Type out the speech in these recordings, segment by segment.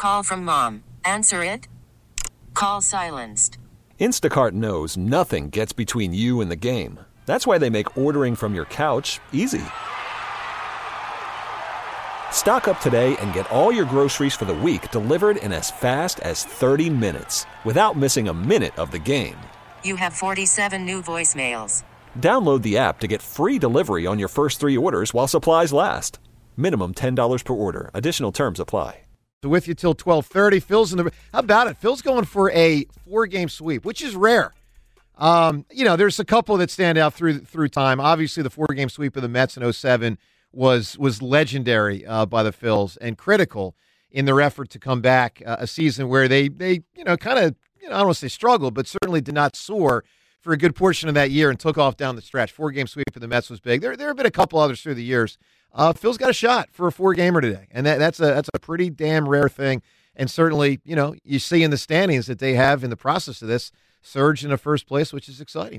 Call from mom. Answer it. Call silenced. Instacart knows nothing gets between you and the game. That's why they make ordering from your couch easy. Stock up today and get all your groceries for the week delivered in as fast as 30 minutes without missing a minute of the game. You have 47 new voicemails. Download the app to get free delivery on your first 3 orders while supplies last. Minimum $10 per order. Additional terms apply. With you till 12:30. Phil's in the. How about it? Phil's going for a 4-game sweep, which is rare. There's a couple that stand out through time. Obviously, the 4-game sweep of the Mets in 2007 was legendary by the Phils and critical in their effort to come back a season where they kind of, I don't want to say struggled, but certainly did not soar for a good portion of that year and took off down the stretch. 4-game sweep for the Mets was big. There have been a couple others through the years. Phil's got a shot for a 4-gamer today, and that's a pretty damn rare thing. And certainly, you see in the standings that they have in the process of this surged into first place, which is exciting.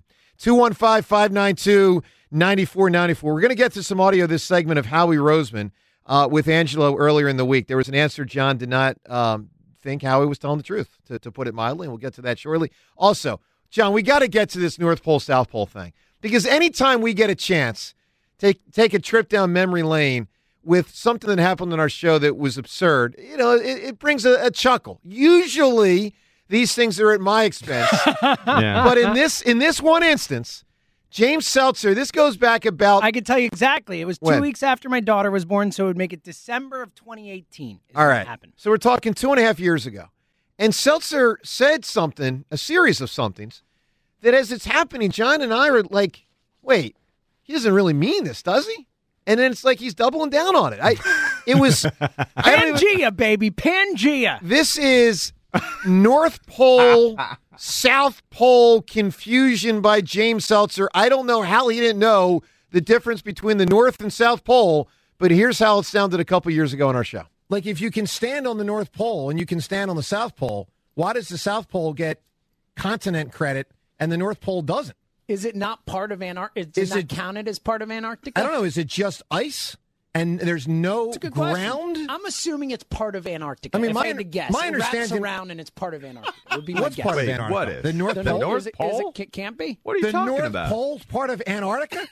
215-592-9494. We're going to get to some audio this segment of Howie Roseman with Angelo earlier in the week. There was an answer John did not think Howie was telling the truth, to put it mildly, and we'll get to that shortly. Also, John, we got to get to this North Pole, South Pole thing, because anytime we get a chance take a trip down memory lane with something that happened on our show that was absurd, it brings a chuckle. Usually these things are at my expense. Yeah. But in this one instance, James Seltzer, this goes back about... I can tell you exactly. It was 2 weeks after my daughter was born, so it would make it December of 2018. All right. Happened. So we're talking 2.5 years ago. And Seltzer said something, a series of somethings, that as it's happening, John and I are like, wait, he doesn't really mean this, does he? And then it's like he's doubling down on it. It was Pangea, baby, Pangea. This is North Pole, South Pole confusion by James Seltzer. I don't know how he didn't know the difference between the North and South Pole, but here's how it sounded a couple years ago on our show. Like, if you can stand on the North Pole and you can stand on the South Pole, why does the South Pole get continent credit and the North Pole doesn't? Is it not part of Antarctica? Is it counted as part of Antarctica? I don't know. Is it just ice and there's no ground? I'm assuming it's part of Antarctica. I mean, if I had to guess, my it wraps understanding around and it's part of Antarctica. It would be what's my part guess. of Antarctica? What is the North Pole? North Pole? It can't be. What are you talking North about? The North Pole's part of Antarctica?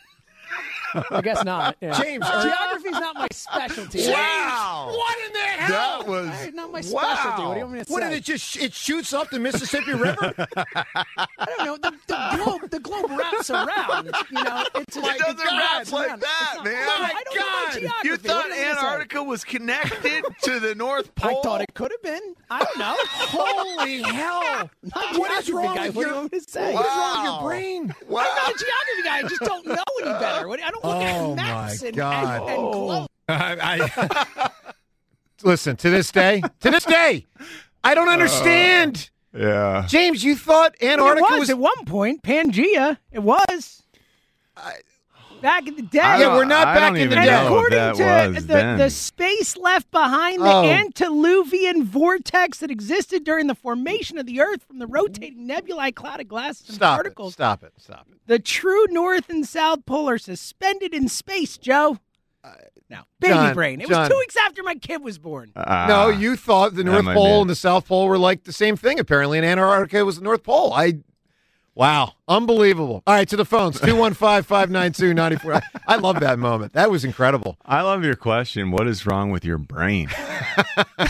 I guess not. Yeah. James, geography's not my specialty. Wow! What in the hell? That was not my specialty. Wow. What do you want me to say? What did it shoots up the Mississippi River? I don't know. The globe wraps around. It doesn't wrap like that, man. I don't know geography. You thought Antarctica was connected to the North Pole? I thought it could have been. I don't know. Holy hell! What is wrong with What do you want me to say? What is wrong with your brain? Wow. I'm not a geography guy. I just don't know any better. I don't look at maps and globes. Listen, to this day, I don't understand. Yeah. James, you thought Antarctica was at one point Pangea. It was. Back in the day. Yeah, we're not back in the day. According to the space left behind the antediluvian vortex that existed during the formation of the Earth from the rotating nebulae cloud of gases and particles. Stop it. The true North and South Pole are suspended in space, Joe. Now, baby brain. It was 2 weeks after my kid was born. No, you thought the North Pole and the South Pole were like the same thing, apparently, and Antarctica was the North Pole. Wow. Unbelievable. All right, to the phones. 215-592-94. I love that moment. That was incredible. I love your question. What is wrong with your brain? All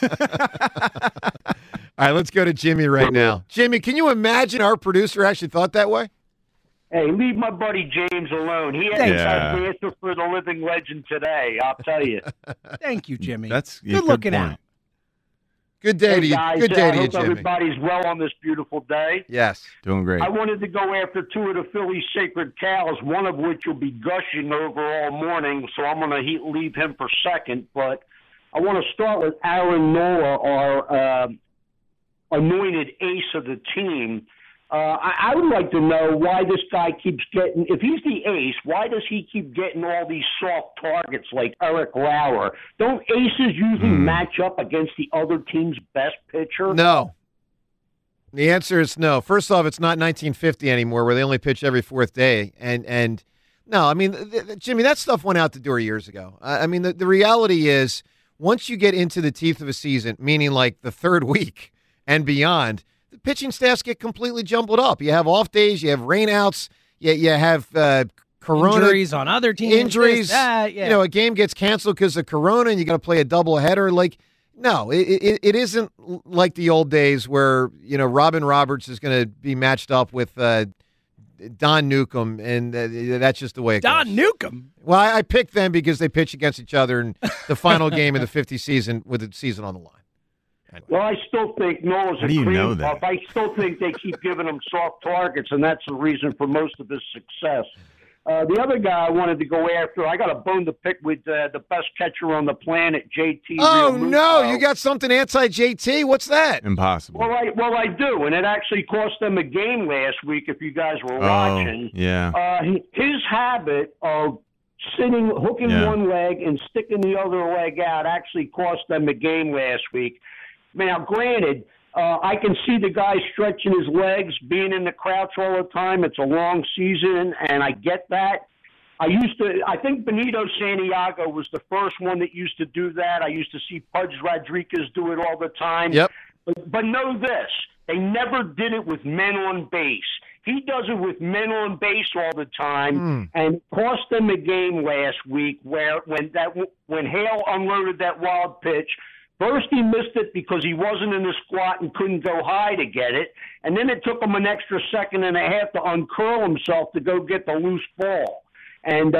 right, let's go to Jimmy right now. Jimmy, can you imagine our producer actually thought that way? Hey, leave my buddy James alone. He has the answer for the living legend today, I'll tell you. Thank you, Jimmy. That's good looking out. Good day to you. Guys, good day to you, hope Jimmy. Everybody's well on this beautiful day. Yes. Doing great. I wanted to go after two of the Phillies' sacred cows, one of which will be gushing over all morning, so I'm going to leave him for second. But I want to start with Aaron Nola, our anointed ace of the team. I would like to know why this guy keeps getting, if he's the ace, why does he keep getting all these soft targets like Eric Lauer? Don't aces usually match up against the other team's best pitcher? No. The answer is no. First off, it's not 1950 anymore where they only pitch every fourth day. And no, I mean, Jimmy, that stuff went out the door years ago. I mean, the reality is once you get into the teeth of a season, meaning like the third week and beyond, the pitching staffs get completely jumbled up. You have off days, you have rainouts, you have corona injuries on other teams. Injuries. A game gets canceled because of corona, and you got to play a doubleheader. Like, no, it isn't like the old days where Robin Roberts is going to be matched up with Don Newcomb, and that's just the way it goes. Don Newcomb? Well, I picked them because they pitch against each other in the final game of the 50th season with the season on the line. Anyway. Well, I still think Noah's a cream puff. I still think they keep giving him soft targets, and that's the reason for most of his success. The other guy I wanted to go after, I got a bone to pick with the best catcher on the planet, JT. Oh, no, you got something anti-JT? What's that? Impossible. Well, I do, and it actually cost them a game last week if you guys were watching. Yeah. His habit of hooking one leg and sticking the other leg out actually cost them a game last week. Now, granted, I can see the guy stretching his legs, being in the crouch all the time. It's a long season, and I get that. I think Benito Santiago was the first one that used to do that. I used to see Pudge Rodriguez do it all the time. Yep. But know this, they never did it with men on base. He does it with men on base all the time, and it cost them a game last week when Hale unloaded that wild pitch. First, he missed it because he wasn't in the squat and couldn't go high to get it. And then it took him an extra second and a half to uncurl himself to go get the loose ball. And,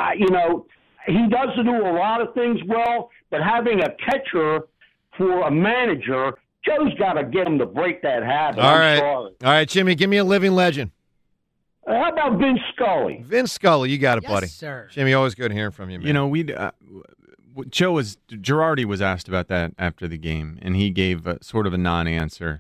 he does do a lot of things well, but having a catcher for a manager, Joe's got to get him to break that habit. All right, Jimmy, give me a living legend. How about Vince Scully? Vince Scully, you got it, buddy. Yes, sir. Jimmy, always good hearing from you, man. Girardi was asked about that after the game, and he gave sort of a non-answer.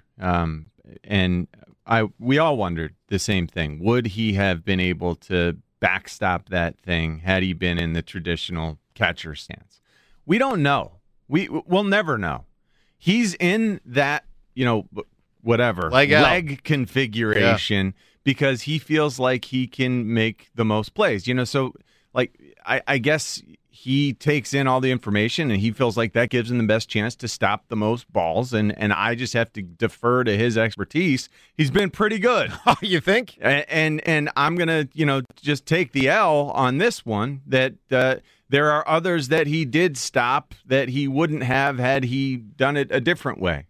We all wondered the same thing. Would he have been able to backstop that thing had he been in the traditional catcher stance? We don't know. We'll never know. He's in that, leg configuration because he feels like he can make the most plays. So I guess he takes in all the information and he feels like that gives him the best chance to stop the most balls. And I just have to defer to his expertise. He's been pretty good. Oh, you think? And I'm going to, just take the L on this one that there are others that he did stop that he wouldn't have had he done it a different way.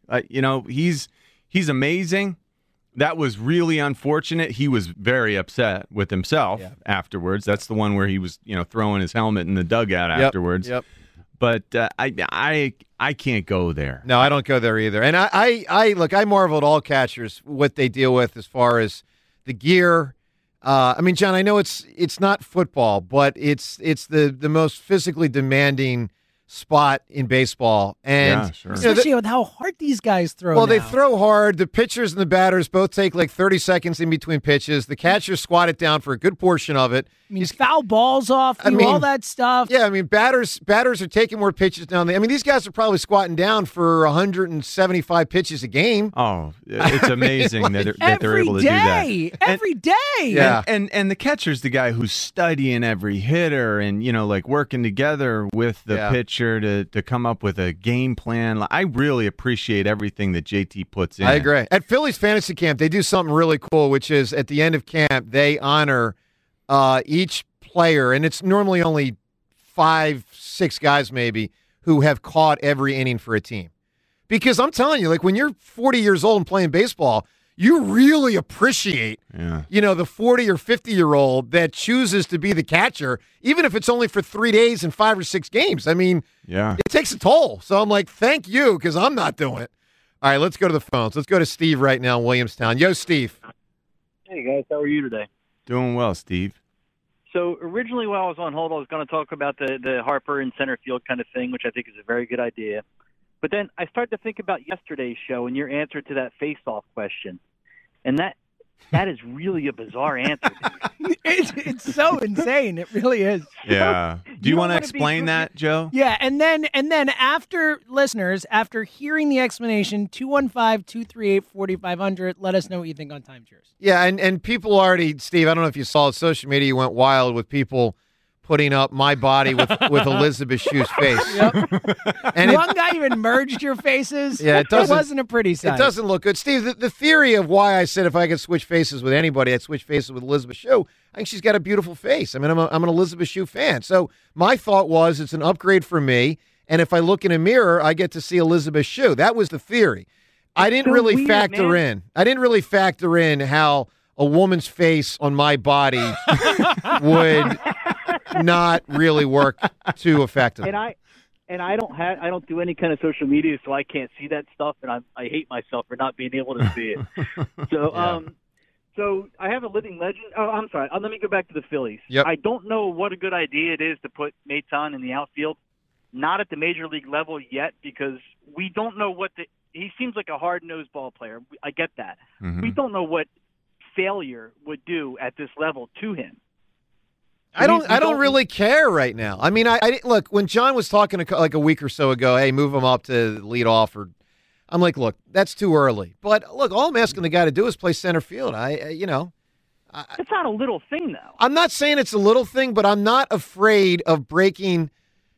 He's amazing. That was really unfortunate. He was very upset with himself afterwards. That's the one where he was, throwing his helmet in the dugout afterwards. Yep. But I can't go there. No, I don't go there either. And I marvel at all catchers what they deal with as far as the gear. John, I know it's not football, but it's the most physically demanding spot in baseball, and sure. Especially with how hard these guys throw. Well, now. they throw hard. The pitchers and the batters both take like 30 seconds in between pitches. The catchers squat it down for a good portion of it. He's foul balls off, all that stuff. Yeah, batters are taking more pitches down. These guys are probably squatting down for 175 pitches a game. Oh, it's amazing that they're able to do that. Every day. Yeah. And the catcher's the guy who's studying every hitter and, working together with the pitcher to come up with a game plan. I really appreciate everything that JT puts in. I agree. At Phillies Fantasy Camp, they do something really cool, which is at the end of camp, they honor each player, and it's normally only 5-6 guys maybe who have caught every inning for a team. Because I'm telling you, when you're 40 years old and playing baseball, you really appreciate, the 40 or 50-year-old that chooses to be the catcher, even if it's only for 3 days and 5 or 6 games. It takes a toll. So I'm like, thank you, because I'm not doing it. All right, let's go to the phones. Let's go to Steve right now in Williamstown. Yo, Steve. Hey, guys. How are you today? Doing well, Steve. So originally while I was on hold, I was going to talk about the Harper in center field kind of thing, which I think is a very good idea. But then I started to think about yesterday's show and your answer to that face-off question. And that is really a bizarre answer. It's so insane. It really is. Yeah. Do you want to explain that, Joe? Yeah, and then after hearing the explanation, 215-238-4500, let us know what you think on Time Cheers. Yeah, and people already, Steve, I don't know if you saw it, social media went wild with people putting up my body with Elizabeth Shue's face. Yep. And one guy even merged your faces. Yeah, it wasn't a pretty sight. It doesn't look good. Steve, the theory of why I said if I could switch faces with anybody, I'd switch faces with Elizabeth Shue. I think she's got a beautiful face. I mean, I'm an Elizabeth Shue fan. So my thought was it's an upgrade for me, and if I look in a mirror, I get to see Elizabeth Shue. That was the theory. I didn't really factor in how a woman's face on my body would not really work too effectively. And I don't do any kind of social media, so I can't see that stuff, and I hate myself for not being able to see it. So so I have a living legend. Oh, I'm sorry. Let me go back to the Phillies. Yep. I don't know what a good idea it is to put Maton in the outfield, not at the major league level yet, because we don't know he seems like a hard-nosed ball player. I get that. Mm-hmm. We don't know what failure would do at this level to him. I don't really care right now. I mean, I look, when John was talking like a week or so ago, hey, move him up to lead off, or I'm like, look, that's too early. But look, all I'm asking the guy to do is play center field. It's not a little thing, though. I'm not saying it's a little thing, but I'm not afraid of breaking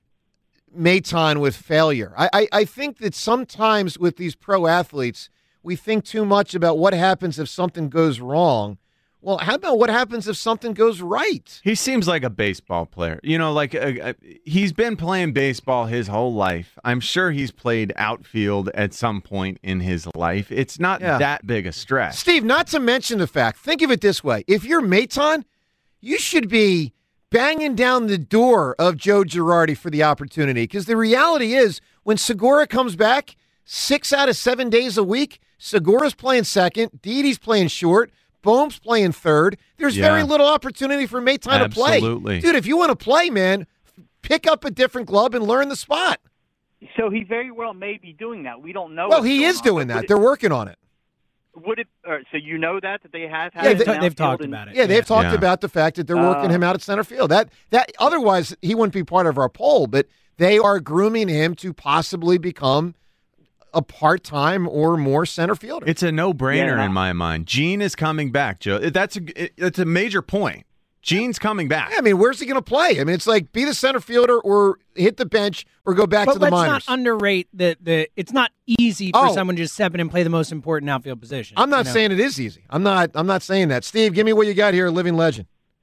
Maton with failure. I think that sometimes with these pro athletes, we think too much about what happens if something goes wrong. Well, how about what happens if something goes right? He seems like a baseball player. He's been playing baseball his whole life. I'm sure he's played outfield at some point in his life. It's not that big a stretch. Steve, not to mention the fact, think of it this way. If you're Maton, you should be banging down the door of Joe Girardi for the opportunity, because the reality is when Segura comes back 6 out of 7 days a week, Segura's playing second, Didi's playing short, Bohm's playing third. There's very little opportunity for Maton to play. Absolutely. Dude, if you want to play, man, pick up a different glove and learn the spot. So he very well may be doing that. We don't know. Well, he is doing that. They're working on it. Would it? So you know that they have had. Yeah, they've talked about it. Yeah, they've talked about the fact that they're working him out at center field. That otherwise he wouldn't be part of our poll. But they are grooming him to possibly become a part-time or more center fielder. It's a no-brainer in my mind. Gene is coming back, Joe. That's a major point. Gene's coming back. Yeah, I mean, where's he going to play? I mean, it's like be the center fielder or hit the bench or go back to the minors. But let's not underrate the it's not easy for someone to just step in and play the most important outfield position. I'm not saying it is easy. I'm not saying that. Steve, give me what you got here, living legend.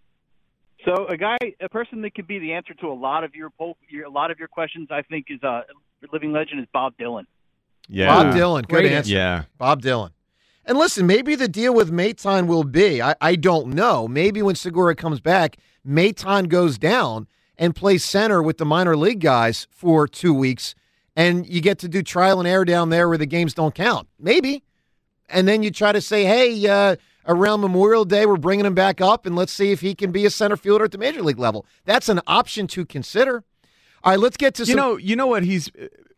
So a person that could be the answer to a lot of your questions, I think, is living legend is Bob Dylan. Yeah. Bob Dylan, good answer. Yeah. Bob Dylan. And listen, maybe the deal with Maton will be, I don't know, maybe when Segura comes back, Maton goes down and plays center with the minor league guys for 2 weeks, and you get to do trial and error down there where the games don't count. Maybe. And then you try to say, hey, around Memorial Day, we're bringing him back up, and let's see if he can be a center fielder at the major league level. That's an option to consider. All right, let's get to some... You know what? He's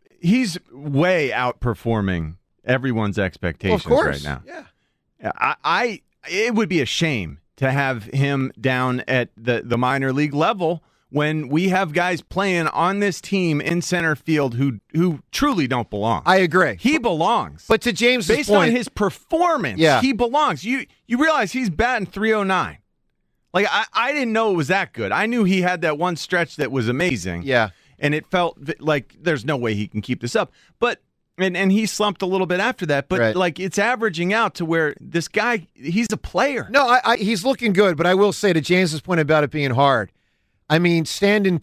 way outperforming everyone's expectations right now. Yeah. It would be a shame to have him down at the minor league level when we have guys playing on this team in center field who truly don't belong. I agree. He belongs. But to James's based point, on his performance, he belongs. You realize he's batting .309. Like I didn't know it was that good. I knew he had that one stretch that was amazing. Yeah. And it felt like there's no way he can keep this up. But and he slumped a little bit after that. But like it's averaging out to where this guy, he's a player. No, he's looking good. But I will say to James's point about it being hard, I mean, standing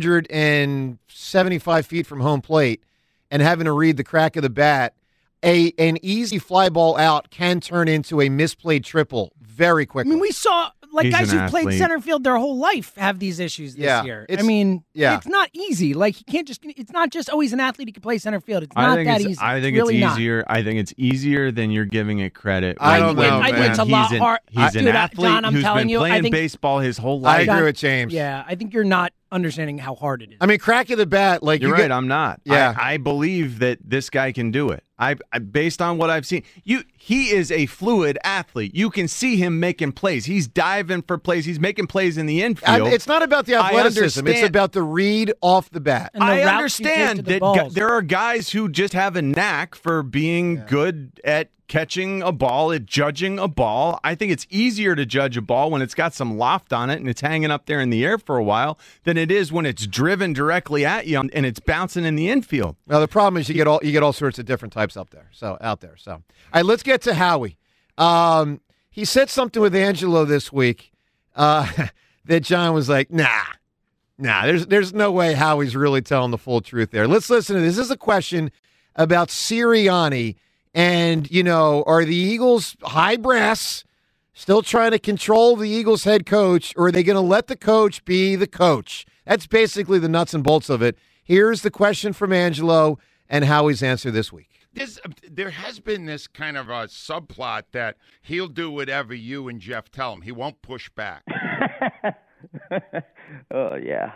275 feet from home plate and having to read the crack of the bat, an easy fly ball out can turn into a misplayed triple very quickly. I mean, we saw guys who played center field their whole life have these issues this year. It's not easy. Like you can't just. It's not just he's an athlete who can play center field. It's not that easy. I think it's it's easier. I think it's easier than you're giving it credit. I don't know. I think it's a lot hard. He's an athlete John, I'm who's telling been you, playing baseball his whole life. I agree with James. Yeah, I think you're not understanding how hard it is. I mean, crack of the bat, like you're right. I'm not. Yeah, I believe that this guy can do it. I based on what I've seen, he is a fluid athlete. You can see him making plays. He's diving for plays. He's making plays in the infield. It's not about the athleticism. It's about the read off the bat. I understand that there are guys who just have a knack for being good at catching a ball, at judging a ball. I think it's easier to judge a ball when it's got some loft on it and it's hanging up there in the air for a while than it is when it's driven directly at you and it's bouncing in the infield. Well, the problem is you get all sorts of different types out there. So all right, let's get to Howie. He said something with Angelo this week that John was like, nah, there's no way Howie's really telling the full truth there. Let's listen to this. This is a question about Sirianni and, are the Eagles high brass still trying to control the Eagles head coach, or are they going to let the coach be the coach? That's basically the nuts and bolts of it. Here's the question from Angelo and Howie's answer this week. There has been this kind of a subplot that he'll do whatever you and Jeff tell him. He won't push back. Oh yeah,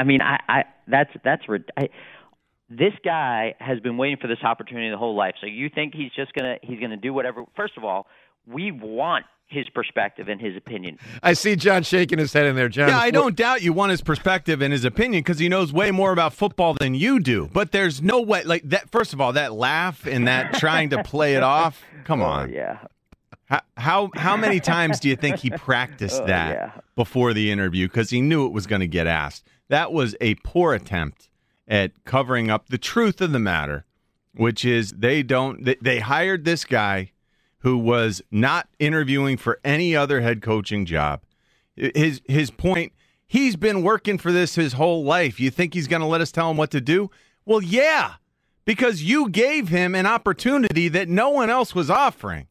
this guy has been waiting for this opportunity the whole life. So you think he's gonna do whatever? First of all, we want his perspective and his opinion. I see John shaking his head in there, John. Yeah, I don't doubt you want his perspective and his opinion because he knows way more about football than you do. But there's no way, like that. First of all, that laugh and that trying to play it off. Come on. Yeah. How many times do you think he practiced that before the interview because he knew it was going to get asked? That was a poor attempt at covering up the truth of the matter, which is they hired this guy who was not interviewing for any other head coaching job. His point, he's been working for this his whole life. You think he's going to let us tell him what to do? Well, yeah, because you gave him an opportunity that no one else was offering.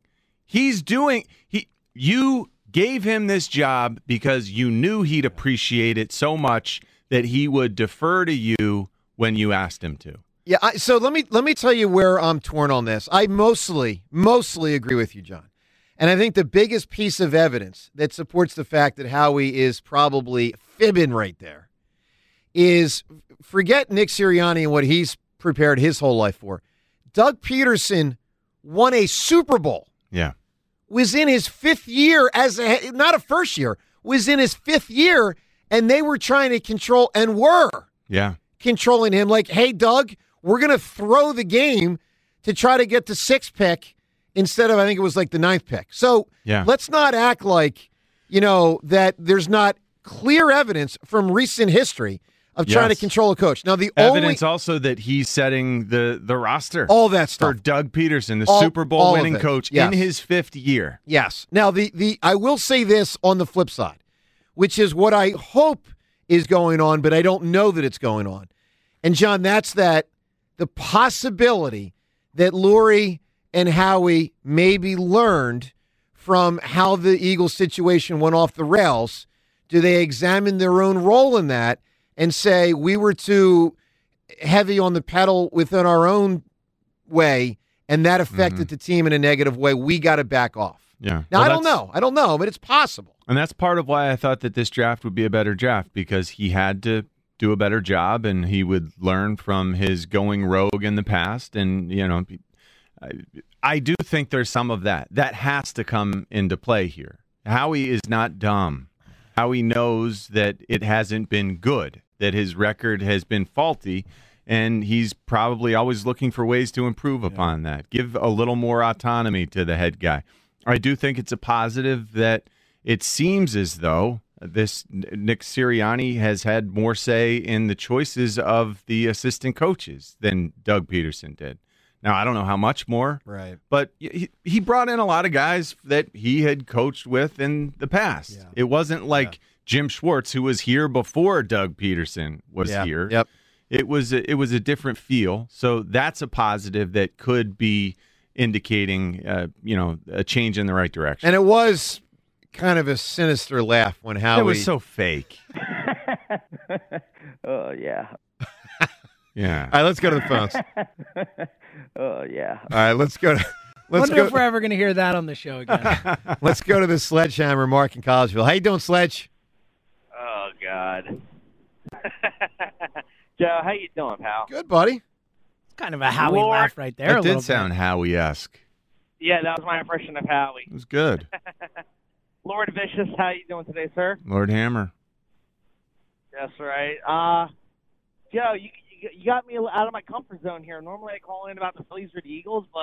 You gave him this job because you knew he'd appreciate it so much that he would defer to you when you asked him to. Yeah, so let me tell you where I'm torn on this. I mostly agree with you, John. And I think the biggest piece of evidence that supports the fact that Howie is probably fibbing right there is, forget Nick Sirianni and what he's prepared his whole life for. Doug Peterson won a Super Bowl. Yeah. Was in his fifth year not a first year, was in his fifth year, and they were trying to control and were controlling him like, hey, Doug, we're going to throw the game to try to get the 6th pick instead of, I think it was like the 9th pick. So let's not act like, that there's not clear evidence from recent history of trying to control a coach. Now, the evidence also that he's setting the roster. All that stuff. For Doug Peterson, the Super Bowl winning coach in his 5th year. Yes. Now, the I will say this on the flip side, which is what I hope is going on, but I don't know that it's going on. And, John, that's that the possibility that Lurie and Howie maybe learned from how the Eagles situation went off the rails. Do they examine their own role in that and say we were too heavy on the pedal within our own way, and that affected the team in a negative way? We got to back off. Yeah. Now, I don't know, but it's possible. And that's part of why I thought that this draft would be a better draft, because he had to do a better job and he would learn from his going rogue in the past. And, I do think there's some of that. That has to come into play here. Howie is not dumb. Howie knows that it hasn't been good, that his record has been faulty, and he's probably always looking for ways to improve upon that. Give a little more autonomy to the head guy. I do think it's a positive that it seems as though this Nick Sirianni has had more say in the choices of the assistant coaches than Doug Peterson did. Now, I don't know how much more, right? But he brought in a lot of guys that he had coached with in the past. Yeah. It wasn't like Jim Schwartz, who was here before Doug Peterson was here. Yep. It was a different feel. So that's a positive that could be indicating, a change in the right direction. And it was kind of a sinister laugh when Howie. It was so fake. Oh yeah. Yeah. All right, let's go to the phones. Oh yeah. All right, let's go. Wonder if we're ever going to hear that on the show again. Let's go to the Sledgehammer, Mark in Collegeville. How you doing, Sledge? Oh God. Joe, how you doing, pal? Good, buddy. It's kind of a Howie laugh right there. That did sound Howie-esque. Yeah, that was my impression of Howie. It was good. Lord Vicious, how you doing today, sir? Lord Hammer. That's right. Joe, you got me out of my comfort zone here. Normally I call in about the Phillies or the Eagles, but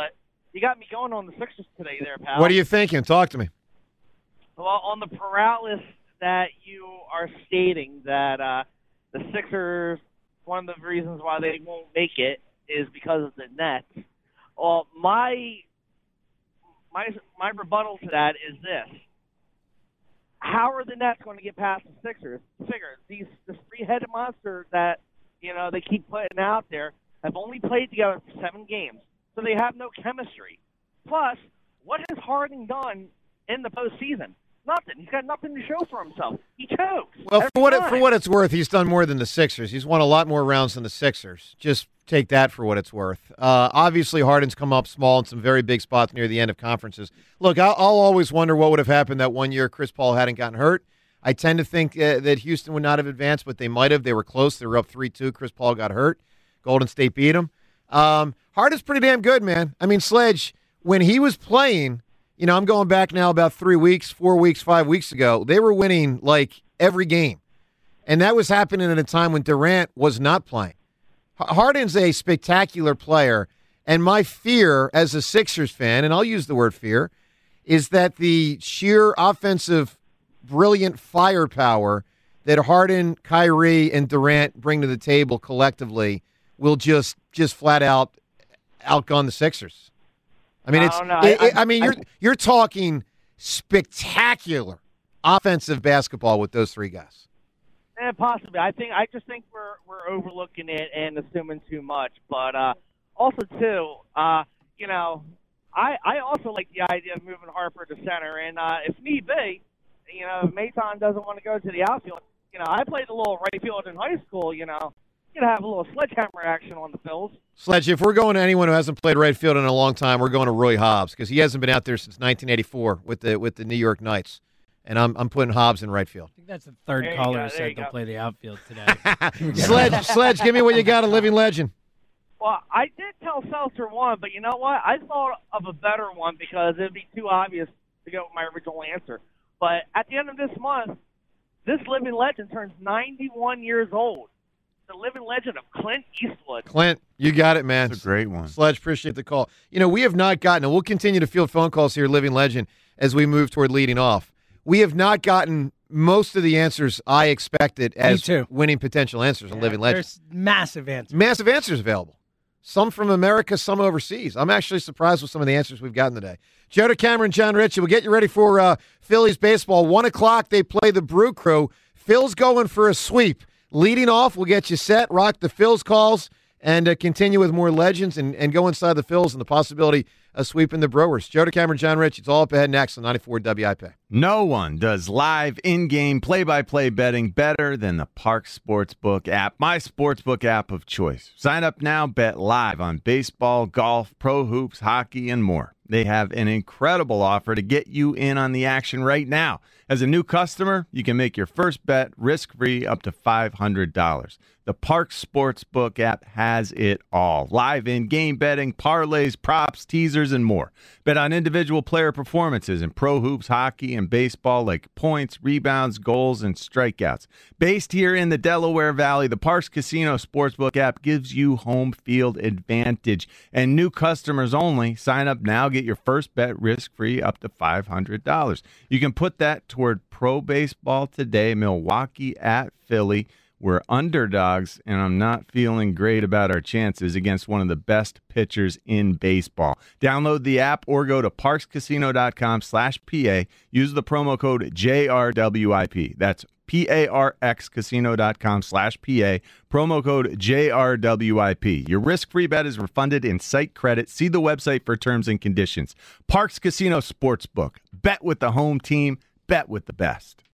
You got me going on the Sixers today there, pal. What are you thinking? Talk to me. Well, on the paralysis that you are stating that the Sixers, one of the reasons why they won't make it is because of the Nets. Well, my rebuttal to that is this. How are the Nets going to get past the Sixers? This three-headed monster that, they keep putting out there have only played together for 7 games, so they have no chemistry. Plus, what has Harden done in the postseason? Nothing. He's got nothing to show for himself. He chokes. Well, for what it's worth, he's done more than the Sixers. He's won a lot more rounds than the Sixers. Just take that for what it's worth. Obviously, Harden's come up small in some very big spots near the end of conferences. Look, I'll always wonder what would have happened that one year Chris Paul hadn't gotten hurt. I tend to think that Houston would not have advanced, but they might have. They were close. They were up 3-2. Chris Paul got hurt. Golden State beat him. Harden's pretty damn good, man. I mean, Sledge, when he was playing, I'm going back now about 3 weeks, 4 weeks, 5 weeks ago, they were winning like every game. And that was happening at a time when Durant was not playing. Harden's a spectacular player, and my fear as a Sixers fan, and I'll use the word fear, is that the sheer offensive, brilliant firepower that Harden, Kyrie, and Durant bring to the table collectively will just flat out outgun the Sixers. I mean, you're talking spectacular offensive basketball with those 3 guys. Possibly. I just think we're overlooking it and assuming too much. But also too, I also like the idea of moving Harper to center, and if need be, if Maton doesn't want to go to the outfield, I played a little right field in high school. You have a little sledgehammer action on the Phils. Sledge, if we're going to anyone who hasn't played right field in a long time, we're going to Roy Hobbs because he hasn't been out there since 1984 with the New York Knights. And I'm putting Hobbs in right field. I think that's the third caller who said they'll play the outfield today. Sledge, give me what you got, a living legend. Well, I did tell Seltzer one, but you know what? I thought of a better one because it would be too obvious to go with my original answer. But at the end of this month, this living legend turns 91 years old. The living legend of Clint Eastwood. Clint, you got it, man. That's a great one. Sledge, appreciate the call. We have not gotten, and we'll continue to field phone calls here, living legend, as we move toward leading off. We have not gotten most of the answers I expected as winning potential answers on Living Legend. There's massive answers. Massive answers available. Some from America, some overseas. I'm actually surprised with some of the answers we've gotten today. Joe DeCamara, John Ritchie, we'll get you ready for Phillies baseball. 1 o'clock, they play the Brew Crew. Phil's going for a sweep. Leading off, we'll get you set, rock the Phil's calls, and continue with more legends and go inside the Phil's and the possibility of sweeping the Brewers. Joe DeCamara, John Ritchie. It's all up ahead next on 94 WIP. No one does live in-game play-by-play betting better than the Parx Sportsbook app, my sportsbook app of choice. Sign up now, bet live on baseball, golf, pro hoops, hockey, and more. They have an incredible offer to get you in on the action right now. As a new customer, you can make your first bet risk-free up to $500. The Parx Sportsbook app has it all. Live in-game betting, parlays, props, teasers, and more. Bet on individual player performances in pro hoops, hockey, and baseball like points, rebounds, goals, and strikeouts. Based here in the Delaware Valley, the Parx Casino Sportsbook app gives you home field advantage. And new customers only. Sign up now, get your first bet risk-free up to $500. You can put that toward pro baseball today, Milwaukee at Philly. We're underdogs, and I'm not feeling great about our chances against one of the best pitchers in baseball. Download the app or go to parxcasino.com/PA. Use the promo code JRWIP. That's PARXcasino.com/PA. Promo code JRWIP. Your risk-free bet is refunded in site credit. See the website for terms and conditions. Parx Casino Sportsbook. Bet with the home team. Bet with the best.